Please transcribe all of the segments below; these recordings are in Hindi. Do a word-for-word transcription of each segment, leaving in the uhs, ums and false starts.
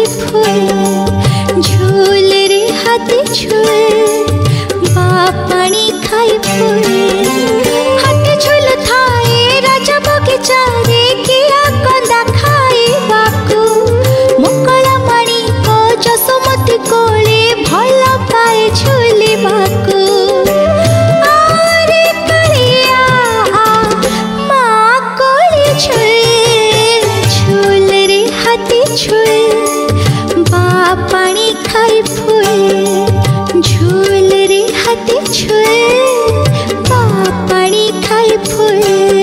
खाई फूल झूल रे हाथी झूल बापाणी खाई फूल हाथी झूल थाए राजा बगीचा रे किया कंदा खाई बाकू मुकला मणि को जसमती कोले भल पाए झूली बाकू आरे कलिया माँ कोले झूल झूल रे हाथी झूल बापाणी खाई फूल झूल रे हाथी झूल बापाणी खाई फूल।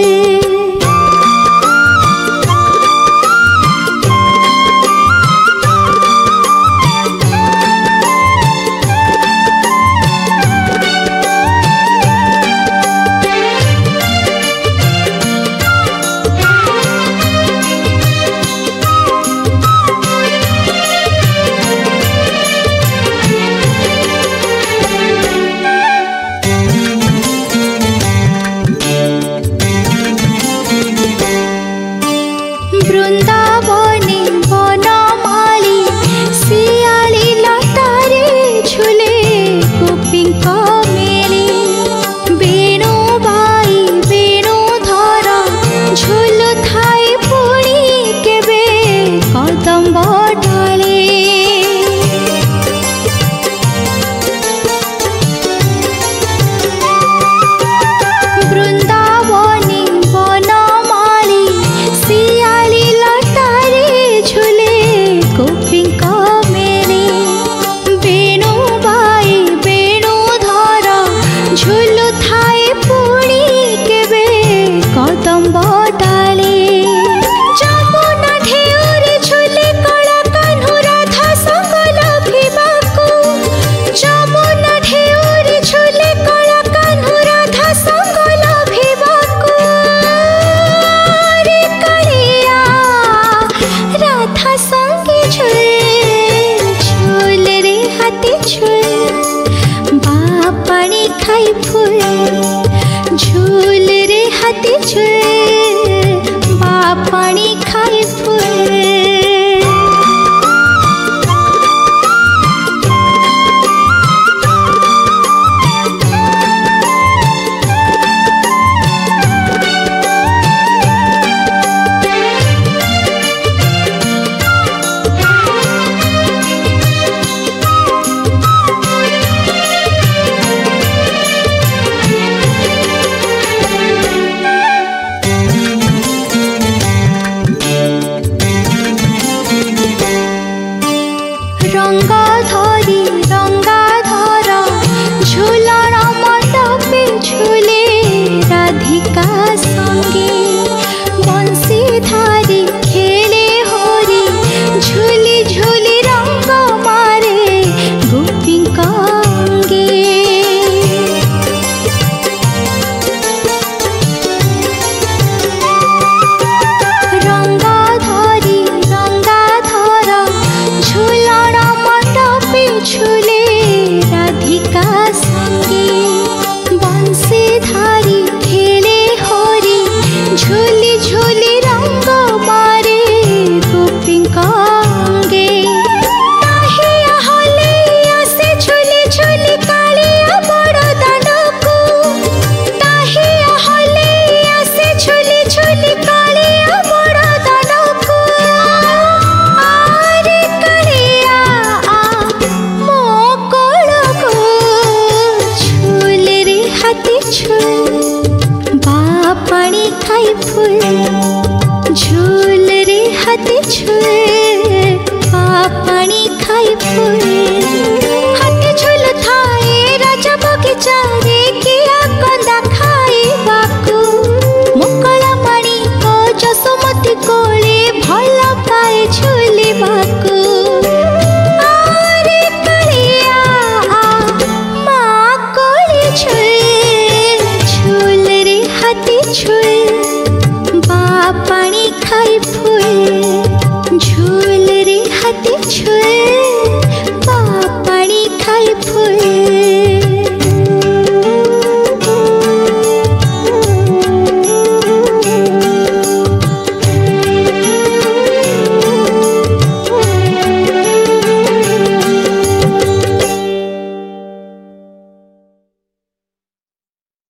वृंदावने वनमाली शियाली लतारे झूले गोपींक मेली वेणु बाई वेणु धर झूल थाई पुणी केबे कदम्ब डाले वृंदावने वनमाली शियाली लतारे झूले गोपींक मेली वेणु बाई वेणु धर झूल थाए पुणी केबे कदम्ब डाले जमुना ढेउरे झूले कला कान्हू राधा संग लभिबाकू जमुना ढेउरे झूले कला कान्हू राधा संग लभिबाकू रे कलिया राधा संगे झूल झूल रे हाथी झूल बापाणी खाई फूल झूल रे हाथी झूल बापाणी खाई फूल। रंग धरी रंगाधर झूलन मंडपे झूले राधिका संगे बंसी धारी खेले होरी झूली झूली रंग मारे गोपींक अंगे रंग धरी रंगाधर झूलन मंडपे झूले राधिका संगे बंसी धारी खेले होरी झूली झूली रंग मारे गोपींक अंगे ताहिया होले आसे झूली झूली कालिया बड़ दानकू ताहिया होले आसे झूली झूली कालिया बड़ दानकू आरे कलिया मो कोलको झूल रे हाथी झूल बापाणी खाई फूल झूल रे हाथी झूल बापाणी खाई फूल हाथी झूल थाए राजा बगीचा रे किया कंदा खाई बाकू मुकला मणि को जसमती कोले भल पाए झूली बाकू आरे कलिया माँ कोले झूल झूल रे हाथी झूल